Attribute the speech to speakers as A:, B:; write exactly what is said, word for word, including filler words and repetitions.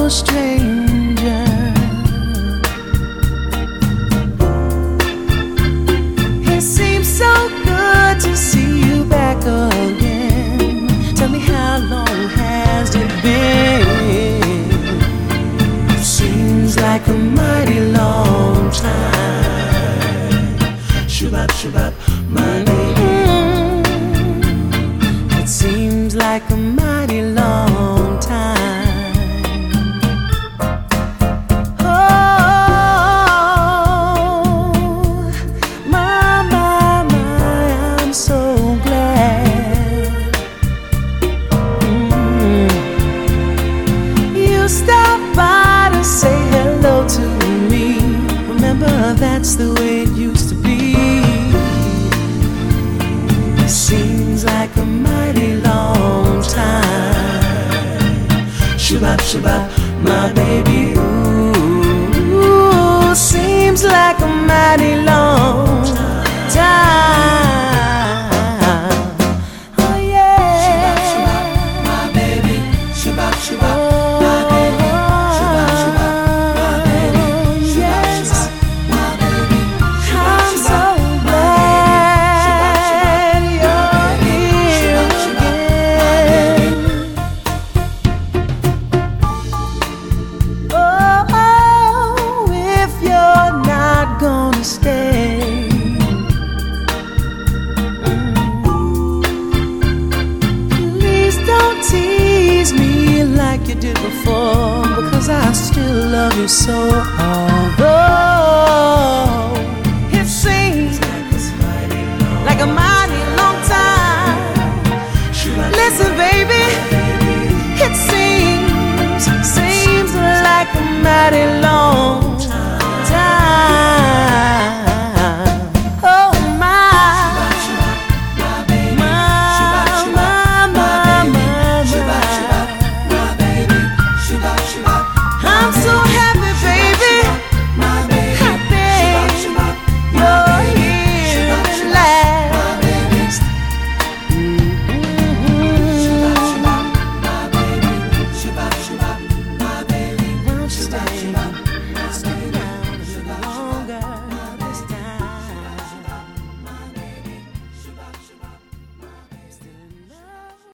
A: stranger. It seems so good to see you back again. Tell me, how long has it been? It seems like a mighty long time. Shabab, shabab, my baby. It seems like a mighty long time. Oh, my, my, my, I'm so glad. Mm. You stopped by to say hello to me. Remember, that's the way it used to be. It seems like a mighty long time. Shabab, shabab, my baby. Ooh, seems like a mighty long time. Oh yeah. Shabab, shabab, my baby. Shabab, shabab, my baby. Shabab, shabab, my baby. Shabab, shabab, my baby. I'm so glad you're here again. Oh, if you're not gonna stay, please don't tease me like you did before, because I still love you so. Although it seems like a mighty